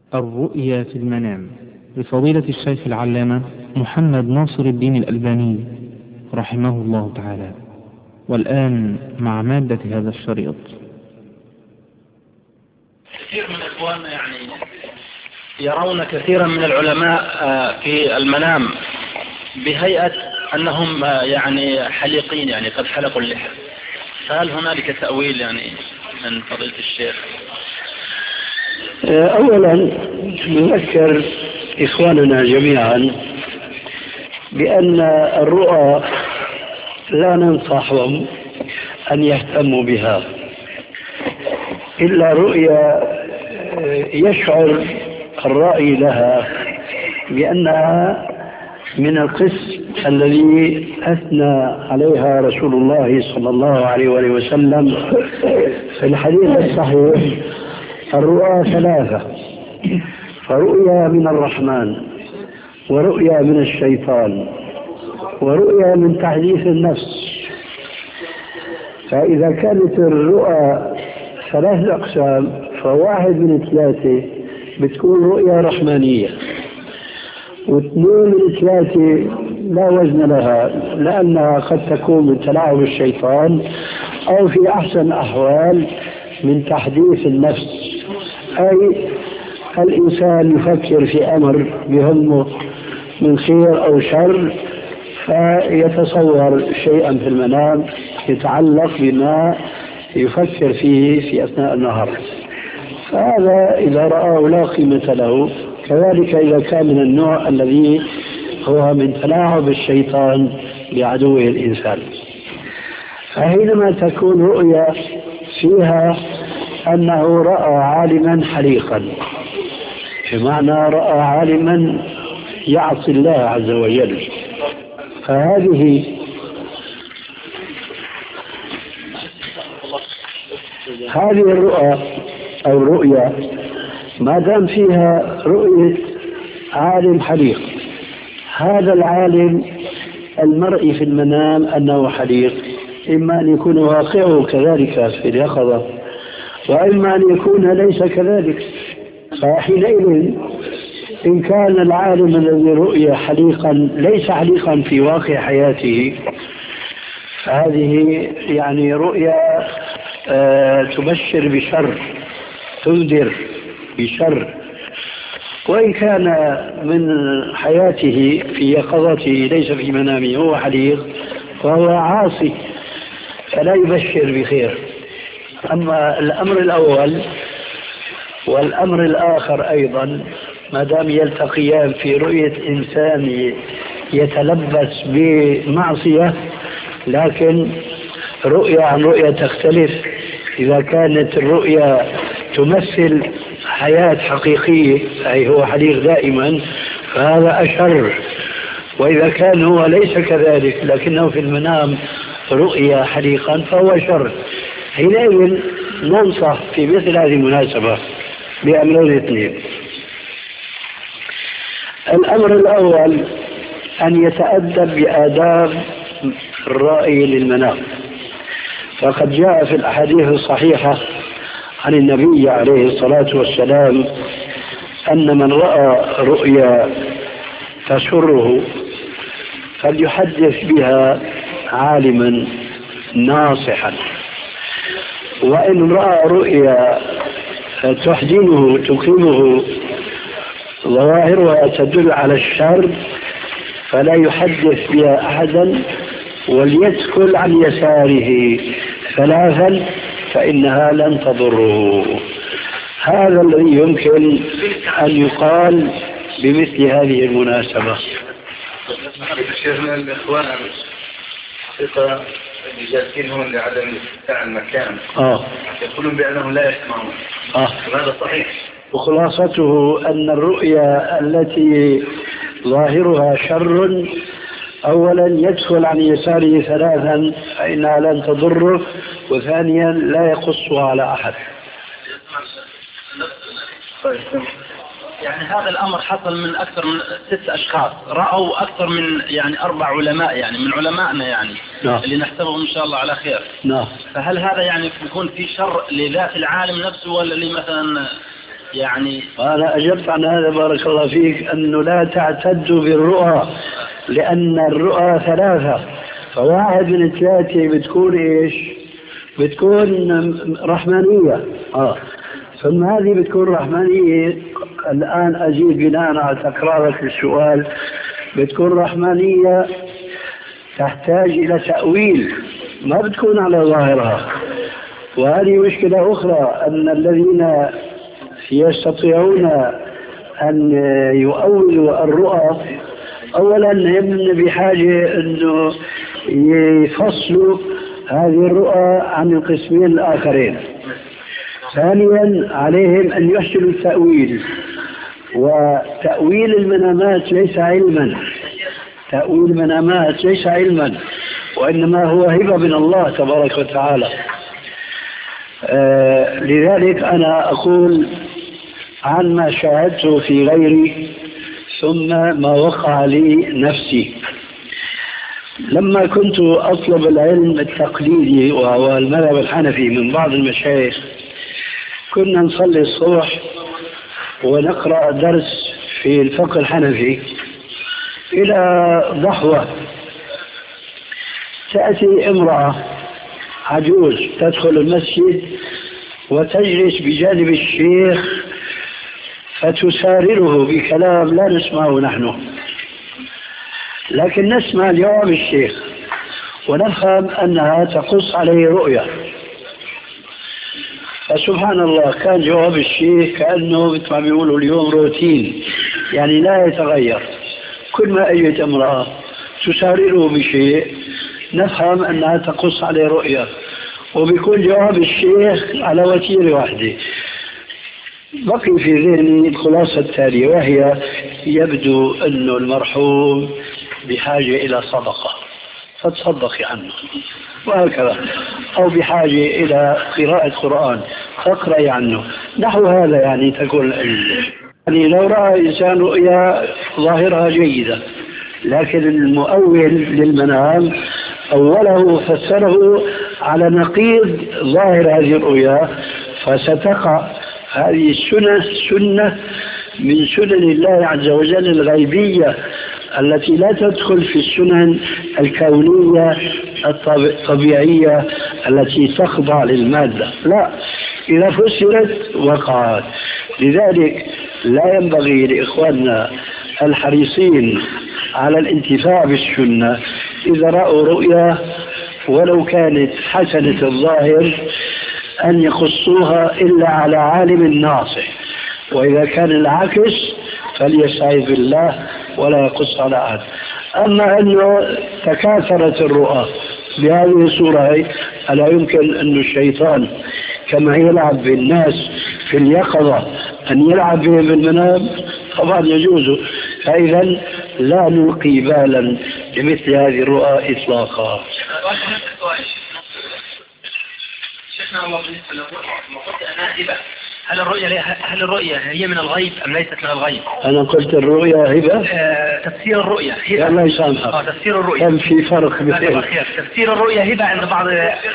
الرؤيا في المنام لفضيلة الشيخ العلامة محمد ناصر الدين الألباني رحمه الله تعالى. والآن مع مادة هذا الشريط. كثير من إخواننا يرون كثيرا من العلماء في المنام بهيئة أنهم حليقين، قد حلقوا اللحى، فهل هنالك تأويل من فضيلة الشيخ؟ أولا نذكر إخواننا جميعا بأن الرؤى لا ننصحهم أن يهتموا بها إلا رؤيا يشعر الرأي لها بأنها من القسم الذي أثنى عليها رسول الله صلى الله عليه وسلم في الحديث الصحيح: الرؤى ثلاثة، فرؤيا من الرحمن، ورؤيا من الشيطان، ورؤيا من تحديث النفس. فإذا كانت الرؤى ثلاث أقسام، فواحد من ثلاثة بتكون رؤيا رحمانية، واثنين من ثلاثة لا وزن لها، لأنها قد تكون من تلاعب الشيطان، أو في أحسن الأحوال من تحديث النفس، أي الإنسان يفكر في أمر بهمه من خير أو شر، فيتصور شيئا في المنام يتعلق بما يفكر فيه في أثناء النهار، فهذا إذا رأى لا قيمة له. كذلك إذا كان من النوع الذي هو من تلاعب الشيطان بعدوه الإنسان، فحينما تكون رؤيا فيها أنه رأى عالما حليقا، بمعنى رأى عالما يعصي الله عز وجل، فهذه الرؤى أو الرؤيا ما دام فيها رؤية عالم حليق، هذا العالم المرئي في المنام أنه حليق، إما أن يكون واقعه كذلك في اليقظة، وإما أن يكون ليس كذلك. فحينئذ إن كان العالم الذي رؤي حليقا ليس حليقا في واقع حياته، فهذه رؤيا تبشر بشر، تنذر بشر. وإن كان من حياته في يقظته ليس في منامه هو حليق فهو عاصي، فلا يبشر بخير. أما الأمر الأول والأمر الآخر أيضا ما دام يلتقيان في رؤية إنسان يتلبس بمعصية، لكن رؤية عن رؤية تختلف. إذا كانت الرؤية تمثل حياة حقيقية أي هو حليق دائما، فهذا أشر. وإذا كان هو ليس كذلك لكنه في المنام رؤيا حليقا فهو شر. حينئذ ننصح في مثل هذه المناسبة بأمرين اثنين: الأمر الأول أن يتأدب بآداب الرائي للمنام، فقد جاء في الأحاديث الصحيحة عن النبي عليه الصلاة والسلام أن من رأى رؤيا تسره فليحدث بها عالما ناصحا، وإن رأى رؤيا تحزنه تكرمه ظواهرها تدل على الشر فلا يحدث بها أحدا، وليتكل عن يساره ثلاثا فإنها لن تضره. هذا الذي يمكن أن يقال بمثل هذه المناسبة. شيخنا الإخوان حقيقة جالسين هون لعدم استمتاع المكان، يقولون بأنهم لا يسمعون، هذا صحيح؟ وخلاصته أن الرؤيا التي ظاهرها شر أولا يدخل عن يساره ثلاثا فإنها لن تضره، وثانيا لا يقصها على أحد. هذا الأمر حصل من أكثر من 6 أشخاص رأوا أكثر من 4 علماء من علمائنا اللي نحسبهم إن شاء الله على خير. نعم. فهل هذا يكون في شر لذات العالم نفسه ولا مثلا يعني أنا أجبت عن هذا بارك الله فيك، أنه لا تعتدوا بالرؤى، لأن الرؤى ثلاثة، فواحد من الثلاثة بتكون إيش؟ بتكون رحمانية. ثم هذه بتكون رحمانية. الآن أزيد بناء على تكرارك للسؤال، بتكون رحمانية تحتاج إلى تأويل، ما بتكون على ظاهرها. وهذه مشكلة أخرى، أن الذين يستطيعون أن يؤولوا الرؤى أولا هم بحاجة أنه يفصلوا هذه الرؤى عن القسمين الآخرين. ثانيا عليهم أن يحسنوا التأويل، وتأويل المنامات ليس علما، تأويل المنامات ليس علما، وإنما هو هبة من الله تبارك وتعالى. لذلك أنا أقول عن ما شاهدته في غيري ثم ما وقع لي نفسي. لما كنت أطلب العلم التقليدي وهو المذهب الحنفي من بعض المشايخ، كنا نصلي الصبح ونقرأ درس في الفقه الحنفي إلى ضحوة، تأتي امرأة عجوز تدخل المسجد وتجلس بجانب الشيخ فتسارره بكلام لا نسمعه نحن، لكن نسمع جواب الشيخ ونفهم أنها تقص عليه رؤيا. فسبحان الله كان جواب الشيخ كأنه مثل ما بيقولوا اليوم روتين، يعني لا يتغير. كل ما أجت امرأة تسارره بشيء نفهم أنها تقص عليه رؤيا، وبيكون جواب الشيخ على وتيرة واحدة. بقي في ذهني الخلاصة التالية، وهي يبدو أن المرحوم بحاجة إلى صدقة فتصدقي عنه، وهكذا، أو بحاجة إلى قراءة قرآن فاقرأي عنه، نحو هذا يعني تكون يعني لو رأى إنسان رؤيا ظاهرها جيدة، لكن المؤول للمنام أوله فسره على نقيض ظاهر هذه الرؤيا، فستقع هذه سنة من سنن الله عز وجل الغيبية التي لا تدخل في السنن الكونية الطبيعية التي تخضع للمادة، لا، إذا فسرت وقعت. لذلك لا ينبغي لإخواننا الحريصين على الانتفاع بالسنة إذا رأوا رؤيا ولو كانت حسنة الظاهر أن يخصوها إلا على عالم ناصح، وإذا كان العكس فليستعيذ بالله ولا يقص على أحد. أما أنه تكاثرت الرؤى بهذه الصورة، ألا يمكن أن الشيطان كما يلعب بالناس في اليقظة أن يلعب بهم بالمنام؟ طبعا يجوز. فإذا لا نلقي بالا لمثل هذه الرؤى إطلاقا. شيخنا الله بالنسبة للرؤيا، هل الرؤيا هي من الغيب أم ليست من الغيب؟ أنا قلت الرؤيا هبة. تفسير الرؤيا هبة. الله يسامحك. تفسير الرؤيا. كم في فرق بين تفسير الرؤيا هبة عند بعض.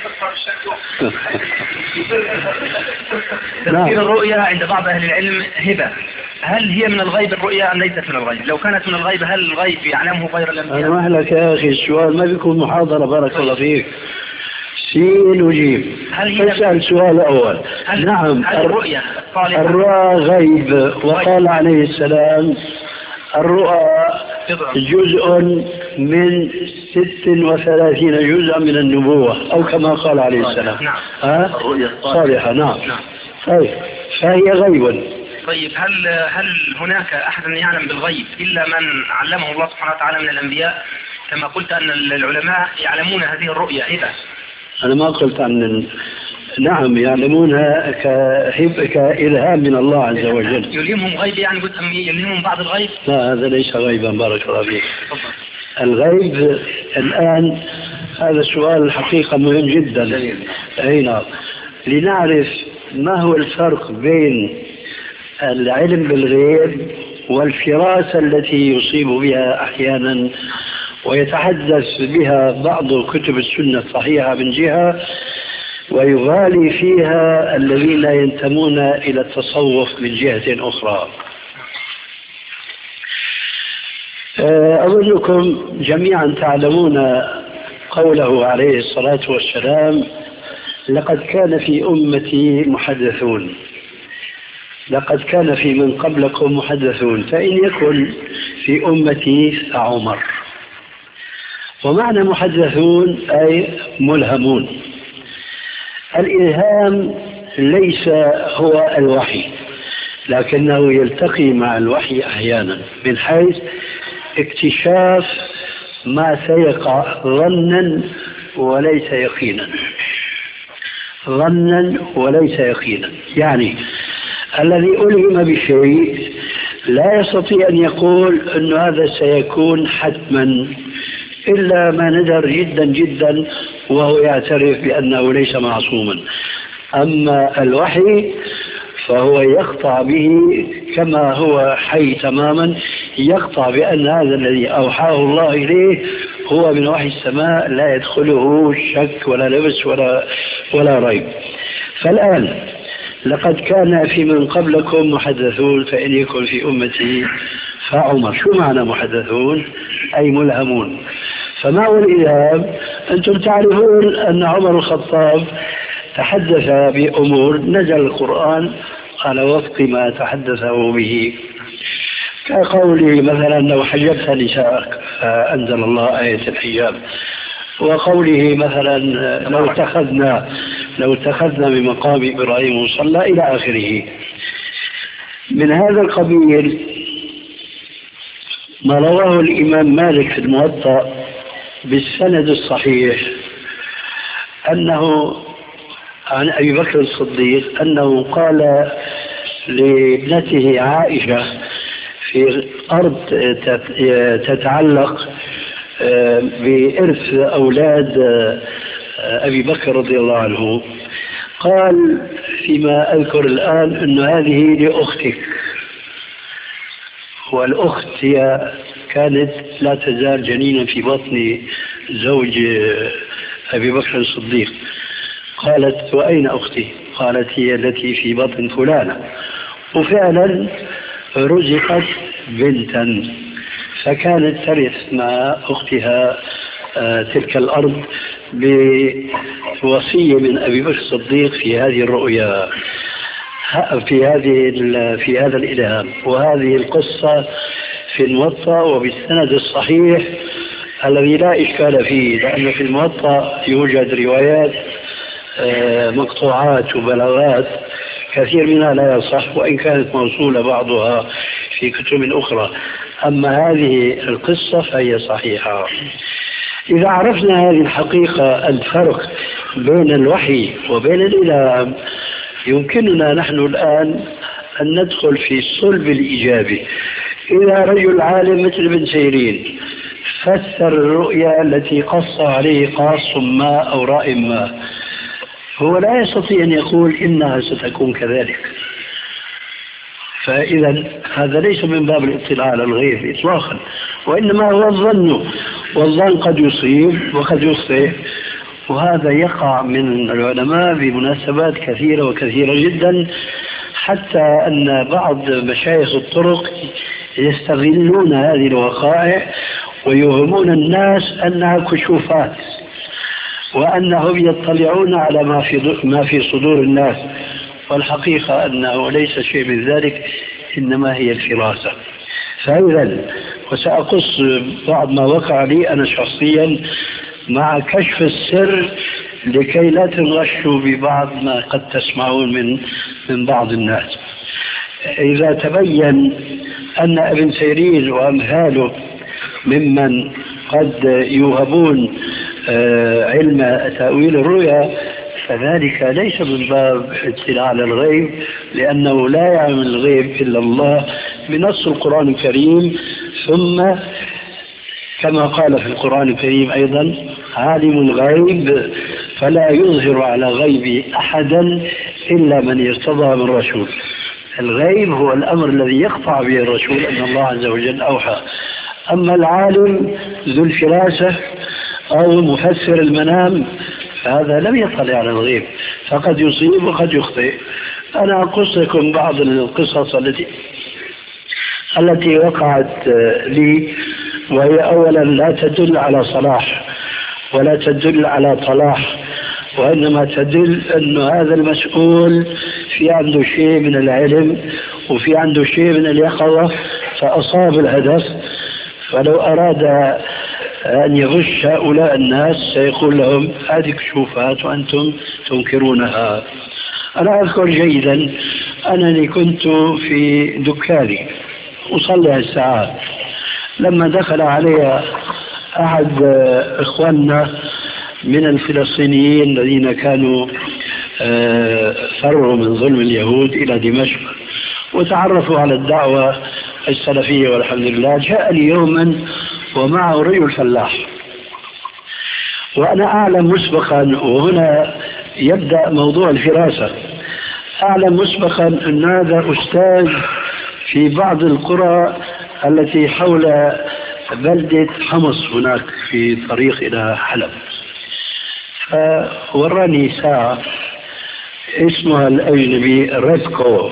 تفسير الرؤيا عند بعض أهل العلم هبة. هل هي من الغيب الرؤيا أم ليست من الغيب؟ لو كانت من الغيب هل الغيب يعلمه غير الأنبياء؟ أنا أهلك يا أخي السؤال ما بيكون محاضرة بارك الله فيك. سين وجيم. اسأل سؤال أول. نعم. الرؤيا الرؤى غيب، وقال عليه السلام الرؤى جزء من 36 جزءا من النبوة، أو كما قال عليه السلام. نعم. الرؤيا صالحة. نعم. طيب فهي غيب. طيب هل هناك أحد يعلم بالغيب إلا من علمه الله سبحانه وتعالى من الأنبياء؟ كما قلت أن العلماء يعلمون هذه الرؤيا هبة. أنا ما قلت عن نعم يعلمونها كإلهام من الله عز وجل. يلهمهم غيب يعني قلت يلهمهم بعض الغيب؟ لا هذا ليس غيبا بارك الله فيك. الغيب الآن هذا السؤال الحقيقة مهم جدا. نعم. لنعرف ما هو الفرق بين العلم بالغيب والفراسة التي يصيب بها أحيانا ويتحدث بها بعض كتب السنة الصحيحة من جهة، ويغالي فيها الذين ينتمون إلى التصوف من جهة أخرى. أظنكم جميعا تعلمون قوله عليه الصلاة والسلام: لقد كان في أمتي محدثون، لقد كان في من قبلكم محدثون، فإن يكن في أمتي فعمر. ومعنى محدثون أي ملهمون. الإلهام ليس هو الوحي، لكنه يلتقي مع الوحي أحيانا من حيث اكتشاف ما سيقع ظنا وليس يقينا، ظنا وليس يقينا. يعني الذي ألهم بشيء لا يستطيع أن يقول أن هذا سيكون حتما إلا ما ندر جدا جدا وهو يعترف بأنه ليس معصوما. أما الوحي فهو يقطع به كما هو حي تماما، يقطع بأن هذا الذي أوحاه الله إليه هو من وحي السماء لا يدخله شك ولا لبس ولا ريب. فالآن لقد كان في من قبلكم محدثون، فإن يكن في أمتي فعمر. شو معنى محدثون؟ أي ملهمون. فما هو الإلهام؟ أنتم تعرفون أن عمر الخطاب تحدث بأمور نزل القرآن على وفق ما تحدثه به، كقوله مثلا: لو حجبت نساءك فأنزل الله آية الحجاب، وقوله مثلا: لو اتخذنا من مقام إبراهيم مصلى، إلى آخره. من هذا القبيل ما رواه الإمام مالك في الموطأ بالسند الصحيح أنه عن أبي بكر الصديق أنه قال لابنته عائشة في أرض تتعلق بإرث أولاد أبي بكر رضي الله عنه، قال فيما أذكر الآن أن هذه لأختك، والأخت هي كانت لا تزال جنينا في بطن زوج أبي بكر الصديق. قالت: وأين أختي؟ قالت: هي التي في بطن فلانة. وفعلا رزقت بنتا، فكانت ترث مع أختها تلك الأرض بوصية من أبي بكر الصديق في هذه الرؤيا، في هذا الإلهام. وهذه القصة في الموطأ وبالسند الصحيح الذي لا إشكال فيه، لأن في الموطأ يوجد روايات مقطوعات وبلاغات كثير منها لا يصح، وإن كانت موصولة بعضها في كتب أخرى. أما هذه القصة فهي صحيحة. إذا عرفنا هذه الحقيقة، الفرق بين الوحي وبين الإلهام، يمكننا نحن الآن أن ندخل في صلب الإيجابي. إذا رجل عالم مثل ابن سيرين فسر الرؤيا التي قص عليه قاص ما أو رأي ما، هو لا يستطيع أن يقول إنها ستكون كذلك. فإذا هذا ليس من باب الاطلاع على الغيب إطلاقا، وإنما هو الظن، والظن قد يصيب وقد يخطئ. وهذا يقع من العلماء بمناسبات كثيرة وكثيرة جدا، حتى أن بعض مشايخ الطرق يستغلون هذه الوقائع ويوهمون الناس أنها كشوفات، وأنهم يطلعون على ما في صدور الناس، والحقيقة أنه ليس شيء من ذلك، إنما هي الفراسة. فإذا وسأقص بعض ما وقع لي أنا شخصيا مع كشف السر لكي لا تنغشوا ببعض ما قد تسمعون من بعض الناس. إذا تبين أن ابن سيرين وأمثاله ممن قد يوهبون علم تأويل الرؤيا، فذلك ليس من باب اطلاع على الغيب، لأنه لا يعلم الغيب إلا الله بنص القرآن الكريم. ثم كما قال في القرآن الكريم أيضا: عالم الغيب فلا يظهر على غيب أحدا إلا من ارتضى من رسول. الغيب هو الأمر الذي يقطع به الرسول أن الله عز وجل أوحى. أما العالم ذو الفراسة أو مفسر المنام فهذا لم يطلع على الغيب، فقد يصيب وقد يخطئ. أنا أقص لكم بعض القصص التي وقعت لي، وهي أولا لا تدل على صلاح ولا تدل على طلاح، وإنما تدل أن هذا المسؤول في عنده شيء من العلم وفي عنده شيء من اليقظة فأصاب الهدف. فلو أراد أن يغش هؤلاء الناس سيقول لهم هذه كشوفات وأنتم تنكرونها. أنا أذكر جيدا أنني كنت في دكاني أصلي الساعات، لما دخل علي أحد إخواننا من الفلسطينيين الذين كانوا فروا من ظلم اليهود إلى دمشق وتعرفوا على الدعوة السلفية والحمد لله، جاءني يوما ومعه رجل فلاح، وأنا أعلم مسبقا، وهنا يبدأ موضوع الفراسة، أعلم مسبقا أن هذا أستاذ في بعض القرى التي حول بلدة حمص هناك في طريق إلى حلب. فوراني ساعة اسمها الأجنبي ريدكو،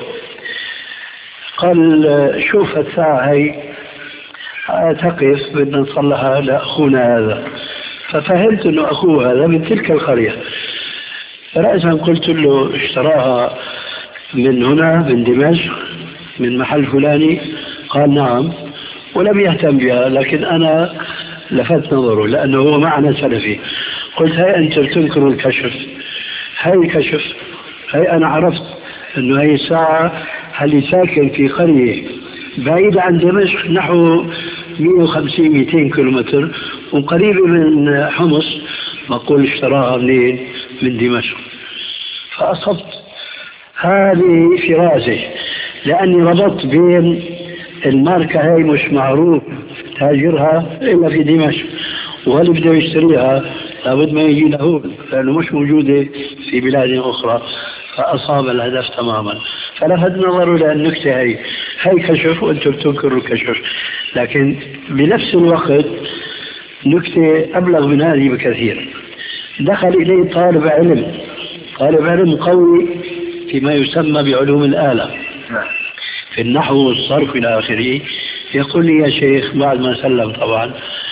قال شوف الساعة هي تقف بدنا نصلحها لأخونا هذا. ففهمت أنه أخوه هذا من تلك القرية، رأسا قلت له اشتراها من هنا من دمشق من محل فلاني؟ قال نعم، ولم يهتم بها، لكن أنا لفت نظره لأنه هو معنا سلفي. قلت هاي أنت بتنكر الكشف، هاي كشف، هاي أنا عرفت أنه هاي الساعة اللي ساكن في قرية بعيدة عن دمشق نحو 150-200 كيلومتر وقريبة من حمص، بقول اشتراها من دمشق. فأصبت هذه فراسة، لأني ربطت بين الماركة هاي مش معروف تاجرها إلا في دمشق، وهل بده يشتريها لابد ما يجي له لأنه مش موجودة في بلاد أخرى. فأصاب الهدف تماما. فلفت نظره لأن النكتة هي كشف وأنتم بتنكروا الكشف، لكن بنفس الوقت نكتة أبلغ من هذه بكثير. دخل إليه طالب علم قوي فيما يسمى بعلوم الآلة في النحو والصرف إلى آخره. يقول لي يا شيخ بعد ما سلم طبعا،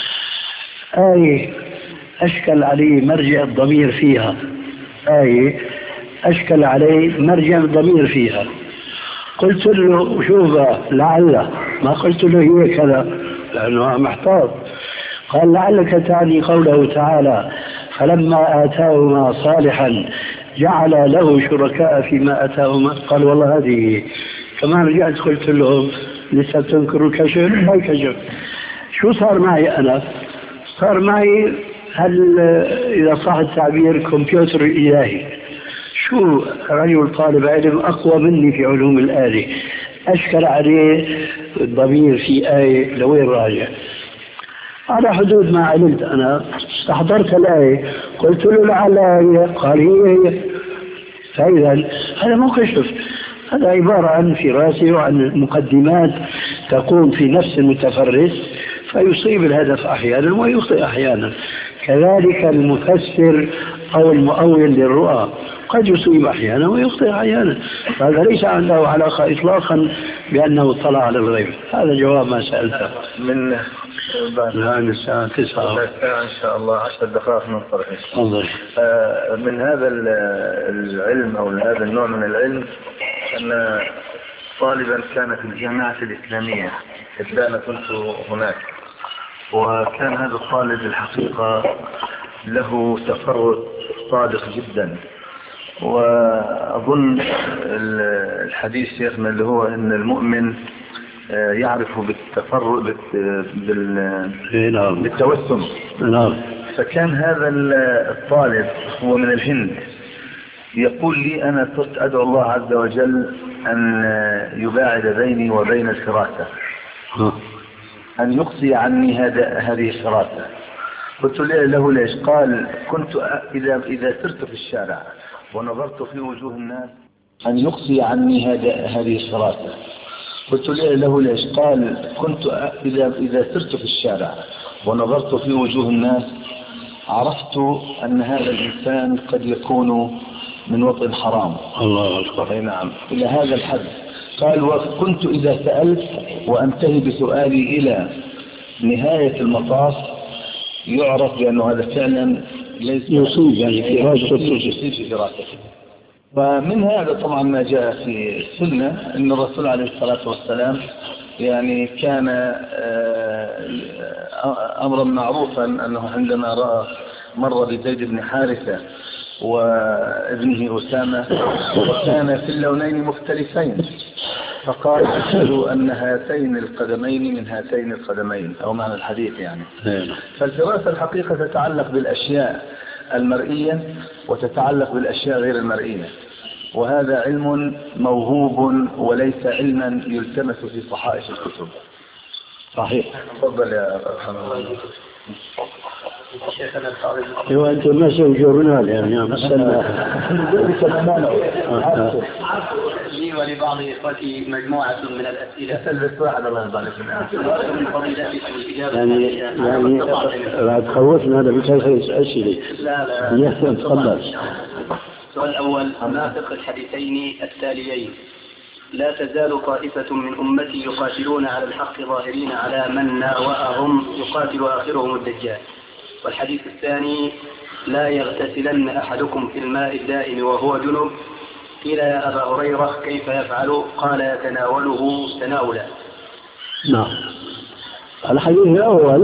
أشكل عليه مرجع الضمير فيها، أشكل عليه مرجع الضمير فيها. قلت له شوف لعل، ما قلت له هي كذا لأنه محتاط. قال لعلك تعني قوله تعالى فلما آتاهما صالحا جعل له شركاء فيما آتاهما. قال والله هذه. كمان رجعت قلت لهم لسه تنكروا الكشف؟ هاي كشف. شو صار معي أنا؟ صار معي هل إذا صح التعبير كمبيوتر إلهي. شو رجل طالب علم أقوى مني في علوم الآلة أشكل عليه الضمير في آية لوين راجع على حدود ما علمت. أنا استحضرت الآية قلت له لعل آية، قال هي. فإذا هذا مو كشف، هذا عبارة عن فراسة وعن مقدمات تقوم في نفس المتفرس فيصيب الهدف أحيانا ويخطئ أحيانا. كذلك المفسر أو المؤول للرؤى قد يصيب أحيانا ويخطئ أحيانا، هذا ليس عنده علاقة إطلاقا بأنه اطلع على الغيب. هذا جواب ما سألته. من الآن الساعة 9 إن شاء الله 10 دقائق ننطلق. من هذا العلم أو هذا النوع من العلم أن طالبا كان في الجامعة الإسلامية إذ أنا كنت هناك، وكان هذا الطالب الحقيقة له تفرد صادق جدا. وأظن الحديث شيخنا اللي هو أن المؤمن يعرف بالتفرد بالتوسم. فكان هذا الطالب هو من الهند يقول لي أنا صرت أدعو الله عز وجل أن يباعد بيني وبين الفراسة، أن يقصي عني هذه الفراسة. قلت له ليش؟ قال كنت إذا سرت في الشارع ونظرت في وجوه الناس أن يقصي عني هذه الفراسة. قلت له ليش؟ قال كنت إذا سرت في الشارع ونظرت في وجوه الناس عرفت أن هذا الإنسان قد يكون من وطن حرام. الله أكبر. نعم، إلى هذا الحد. قال وكنت إذا سألت وأنتهي بسؤالي إلى نهاية المطاف يعرف بأنه هذا فعلا يصيب يعني في دراسته. ومن هذا طبعا ما جاء في السنة أن الرسول عليه الصلاة والسلام يعني كان أمرا معروفا أنه عندما رأى مر بزيد بن حارثة وابنه أسامة وكان في اللونين مختلفين فقال أشهد أن هاتين القدمين من هاتين القدمين أو معنى الحديث يعني. فالدراسة الحقيقة تتعلق بالأشياء المرئية وتتعلق بالأشياء غير المرئية، وهذا علم موهوب وليس علما يلتمس في صحائف الكتب. صحيح. تفضل يا رحمة الله. ايوه انتم ما سووا جورنال يعني مسألة لي ولبعض اخوتي مجموعة من الاسئلة. تلبس واحد الله يرضى عليك. يعني لا تخوفنا هذا بثلاث اسئلة. لا تفضل. السؤال الاول ما فقه الحديثين التاليين: لا تزال طائفة من أمتي يقاتلون على الحق ظاهرين على من ناوأهم يقاتل آخرهم الدجال. والحديث الثاني: لا يغتسلن أحدكم في الماء الدائم وهو جنب. قيل يا أبا هريرة كيف يفعل؟ قال يتناوله تناولا. نعم. الحديث الأول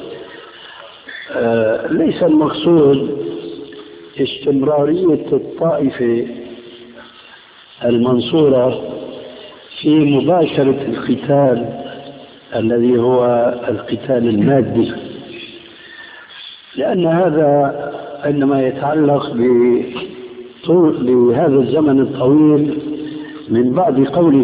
ليس المقصود استمرارية الطائفة المنصورة في مباشرة القتال الذي هو القتال المادي، لأن هذا عندما يتعلق بهذا الزمن الطويل من بعد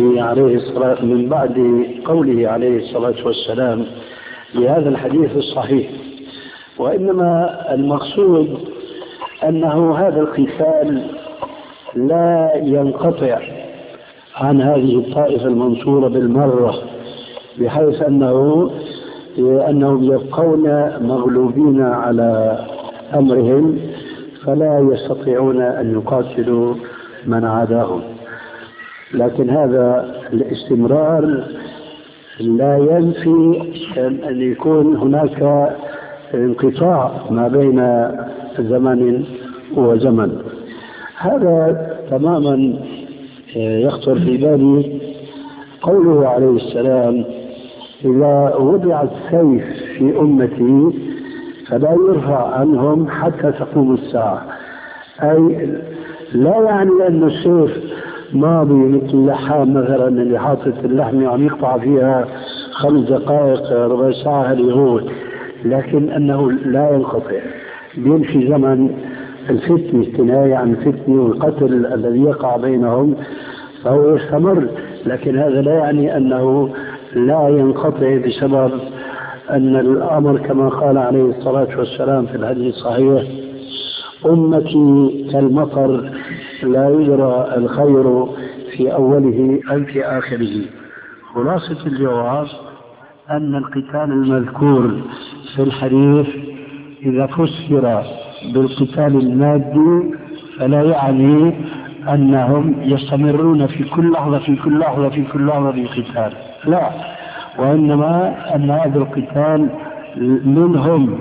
قوله عليه الصلاة والسلام لهذا الحديث الصحيح، وإنما المقصود أنه هذا القتال لا ينقطع عن هذه الطائفة المنصورة بالمرة، بحيث أنهم يبقون مغلوبين على أمرهم فلا يستطيعون أن يقاتلوا من عاداهم. لكن هذا الاستمرار لا ينفي أن يكون هناك انقطاع ما بين زمن وزمن. هذا تماما يخطر في بالي قوله عليه السلام: إذا وضع السيف في أمتي فلا يرفع عنهم حتى تقوم الساعة. أي لا يعني أن السيف ماضي مثل اللحام مثلا اللي حاطط اللحم يعني يقطع فيها 5 دقائق ربع ساعة اليهود، لكن أنه لا ينقطع، بيمشي زمن الفتنة، الكناية عن الفتنة والقتل الذي يقع بينهم فهو يستمر، لكن هذا لا يعني أنه لا ينقطع بسبب أن الأمر كما قال عليه الصلاة والسلام في الحديث الصحيح: أمتي كالمطر لا يدرى الخير في أوله أم في آخره. خلاصة الجواب أن القتال المذكور في الحديث إذا فسر بالقتال المادي فلا يعني أنهم يستمرون في كل لحظة بالقتال، لا، وإنما أن هذا القتال منهم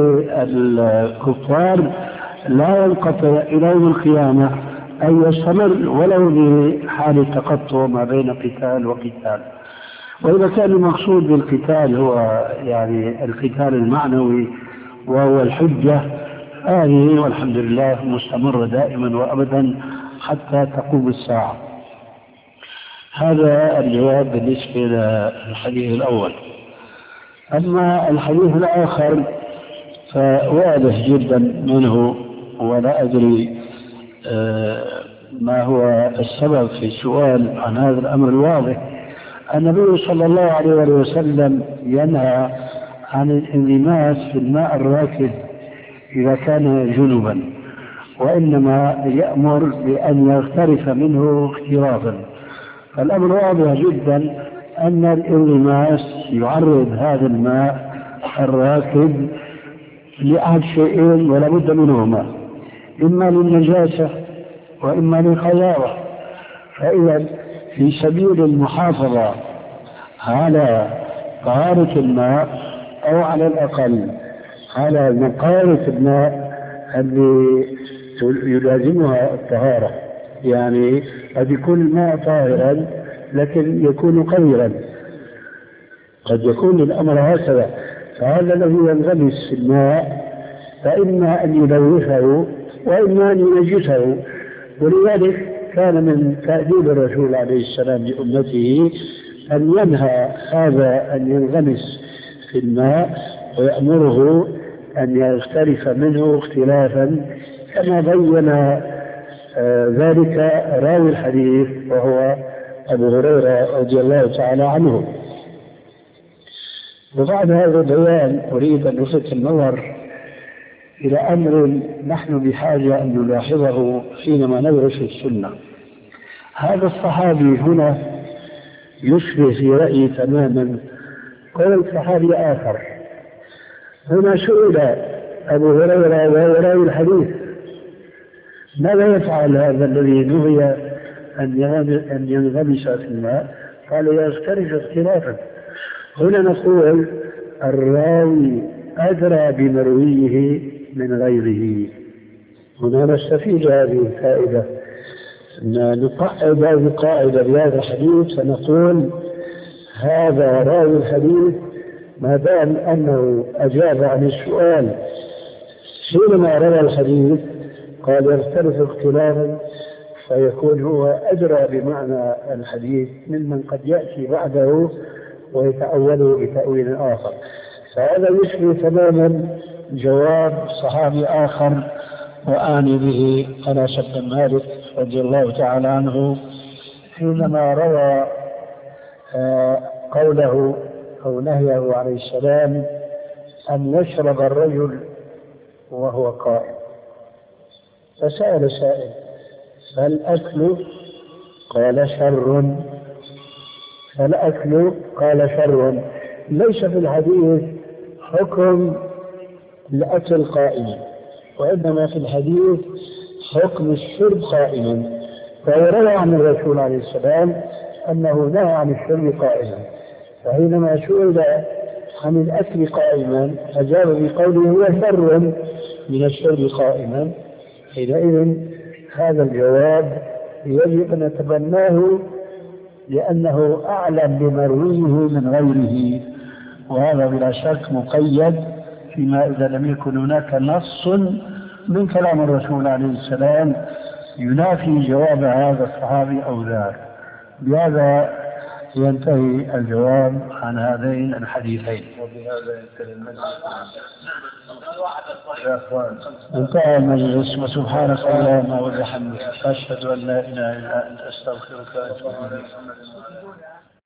للكفار لا ينقطع إلى يوم القيامة، أي يستمر ولو بحال تقطع ما بين قتال وقتال. وإذا كان المقصود بالقتال هو يعني القتال المعنوي وهو الحجة، هذه والحمد لله مستمرة دائما وأبدا حتى تقوم الساعة. هذا الجواب بالنسبة للحديث الأول. أما الحديث الآخر فواضح جدا منه، ولا أدري ما هو السبب في السؤال عن هذا الأمر الواضح. النبي صلى الله عليه وسلم ينهى عن الانغماس في الماء الراكد إذا كان جنبا، وإنما يأمر بأن يغترف منه اغترافا. فالأمر واضح جدا أن الانغماس يعرض هذا الماء الراكد لأحد شيئين ولا بد منهما، إما للنجاسة وإما للخيارة. فإذا في سبيل المحافظة على طهارة الماء أو على الأقل على نقاوة الماء اللي يلازمها الطهارة، يعني قد يكون الماء طاهرا لكن يكون قذرا، قد يكون الأمر هكذا، فهذا الذي ينغمس في الماء فإما أن يلوثه وإما أن ينجسه. ولذلك كان من تأديب الرسول عليه السلام لأمته أن ينهى هذا أن ينغمس في الماء ويأمره أن يختلف منه اختلافا كما بين ذلك راوي الحديث وهو أبو هريرة رضي الله تعالى عنه. وبعد هذا البيان أريد أن ألفت النظر إلى أمر نحن بحاجة أن نلاحظه حينما ندرس السنة. هذا الصحابي هنا يشبه في رأيي تماما قول صحابي آخر. هنا سئل أبو هريرة وهو راوي الحديث ماذا يفعل هذا الذي نهي أن ينغمس في الماء؟ قال يختلف اختلافا. هنا نقول الراوي أدرى بمرويه من غيره. هنا نستفيد هذه الفائدة، نقعد هذه القاعدة بهذا الحديث فنقول هذا راوي الحديث ما دام أنه أجاب عن السؤال حينما روى الحديث قال يختلف اختلافا، فيكون هو أدرى بمعنى الحديث ممن قد يأتي بعده ويتأوله بتأويل آخر. فهذا يشبه تماما جواب صحابي آخر وآني به أنس بن مالك رضي الله تعالى عنه حينما روى قوله أو نهيه عليه السلام أن يشرب الرجل وهو قائم. فسأل سائل فالأكل قال شر، فالأكل قال شر. ليس في الحديث حكم الأكل قائما، وإنما في الحديث حكم الشرب قائما. فروى عن الرسول عليه السلام أنه نهى عن الشرب قائما، فحينما سئل عن الأكل قائما أجاب بقوله هو شر من الشرب قائما. حينئذ هذا الجواب يجب أن نتبناه لأنه أعلم بمرويه من غيره، وهذا بلا شك مقيد فيما إذا لم يكن هناك نص من كلام الرسول عليه السلام ينافي جواب هذا الصحابي أو ذاك. بهذا ينتهي الجواب عن هذين الحديثين. وبهذا ينتهي المجلس. انتهى المجلس، وسبحانك اللهم وبحمدك أشهد أن لا إله إلا أنت أستغفرك وأتوب إليك.